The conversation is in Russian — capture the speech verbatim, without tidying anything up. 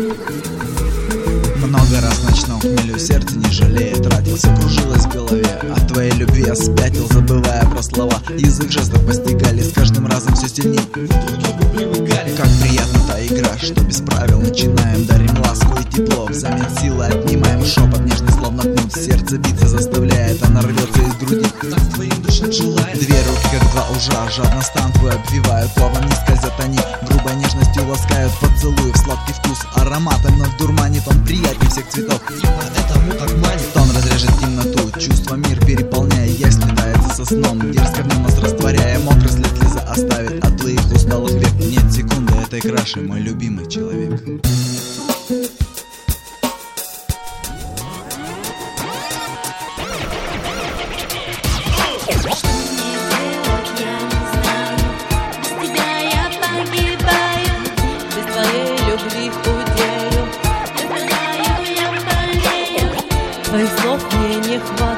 Много раз в ночном хмелю сердце не жалея тратил, все кружилось в голове. От твоей любви я спятил, забывая про слова. Язык жестов постигали, с каждым разом все сильней друг к другу привыкали. Как приятна та игра, что без правил начинаем. Дарим ласку и тепло, взамен силы отнимаем. Шепот нежный, словно кнут, сердце биться заставляет. Она рвется из груди, так твоим душам желает. Две руки, как два ужа, жадно стан твой обвивают. Плавно не скользят они, грубой нежностью ласкают. Поцелуев сладкий вкус, ароматом вновь дурманит. Он приятнее всех цветов, этому так манит. Тон разрежет темноту, чувство мир переполняя. Я слетается со сном, дерзко в нем нас растворяя. Мокрый след слеза оставит от твоих усталых век. Нет секунды этой краши, мой любимый человек. Твоих слов мне не хватает.